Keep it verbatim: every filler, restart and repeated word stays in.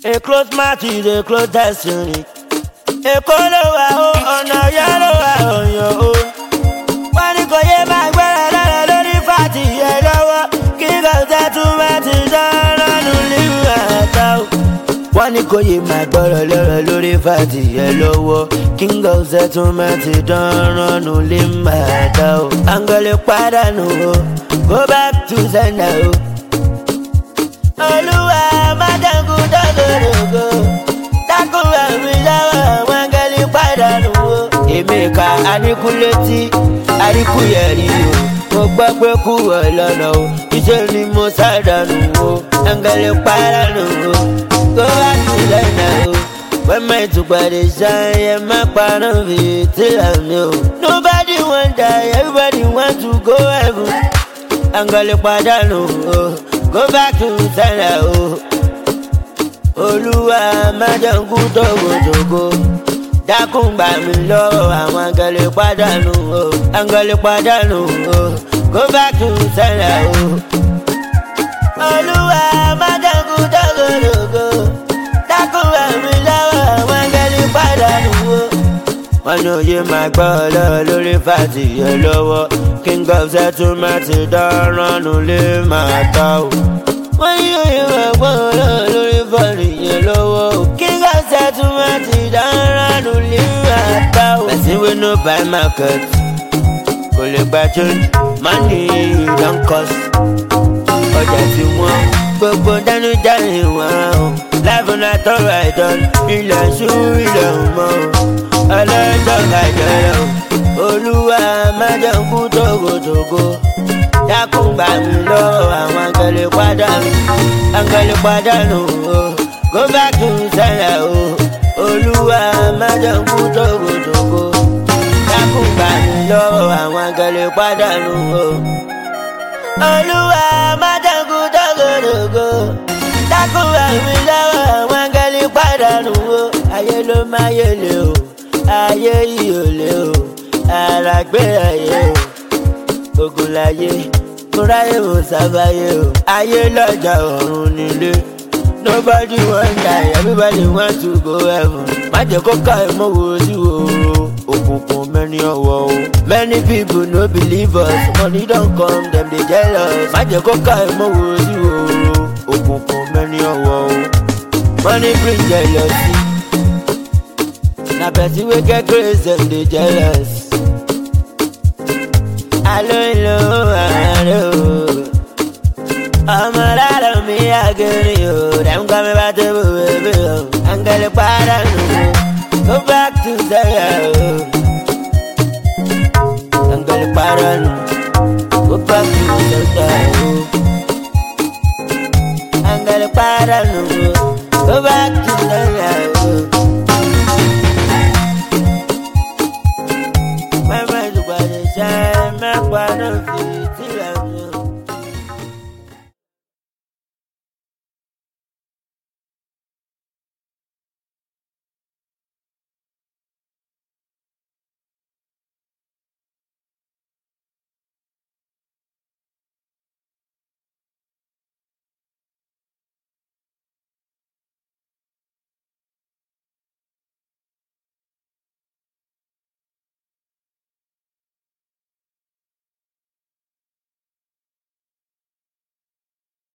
A close match is a close destiny. A color oh, on a yellow on your own. When you go here, my brother, I don't need party. I don't king of that too much is on and live at out. When you go here, my brother, I don't need party. I don't king of that too much is on and live at out. I'm gonna pardon you. Go back to Zenda. Oluwa madangu dagorogo takura mi lawa wangeli padanu o Emeka Anikuleti Arikuyeri o mo gbọ́ pé kúrò lọ́nà o iṣẹ́ ni mo sádànù o angeli padanu o go back to Zenda o when my tukpade shine my partner be till I'm new. Nobody want die, everybody want to go heaven. Angeli padanu o go back to Zenda o Olúwa má jẹ́ n kú tógótógó dákun gbà mí lọ́wọ́ àwọn angẹ́lì pàdánù o angẹ́lì pàdánù o go back to Zenda o Olúwa má jẹ́ n kú tógótógó dákun gbà mí lọ́wọ́ àwọn angẹ́lì pàdánù o wọ́n ní òye máa gbọ́ ọlọ́ọ̀ lórí fàtì yẹn lọ́wọ́ king of settlement dánránù lè máa ta o wọ́n ní òye máa gbọ́ ọlọ́ọ̀ lórí fàtì yẹn lọ́wọ́ king of settlement dánránù lè máa ta o. Person wey no buy market kò lè gba change money don cost ọjà tí wọ́n gbogbo dánú jáde wọ́n o life na tọrọ àìdán ilẹ̀ ṣú ilẹ̀ mọ́ o ọlọ́jọ́ gàjọ́rẹ́ o Olúwa má jẹ́ n kú tógótógó dákun gbà mí lọ́wọ́ àwọn angẹ́lì pàdánù angẹ́lì pàdánù o go back to Zenda o Olúwa má jẹ́ n kú tógótógó dákun gbà mí lọ́wọ́ àwọn angẹ́lì pàdánù o Olúwa má jẹ́ n kú tógótógó dákun gbà mí lọ́wọ́ àwọn angẹ́lì pàdánù o ayé ló máa yẹlẹ o ayé yìí ò lè o àràgbé ayé o ogun láyé múráyé mo sábàyé o ayé lọ́jà ọ̀run nílé nobody wan die everybody want to go heaven má jẹ́ kó ká ẹ̀mọ́ wo sí òru òkùnkùn mẹ́ni ọ̀wọ́ o many people no believe us money don come dem dey jealous má jẹ́ kó ká ẹ̀mọ́ wo sí òru òkùnkùn mẹ́ni ọ̀wọ́ o money bring jealousy. Na person wey get craze dem dey jealous. Alo ilo alo, ọmọ rárá mi àgẹ̀rì o, dem kọ́ mi bá tébù bèbè o, angẹ́lì pàdánù o, go back to Zenda o, angẹ́lì pàdánù, go back to Zenda o, angẹ́lì pàdánù o, go back to Zenda o.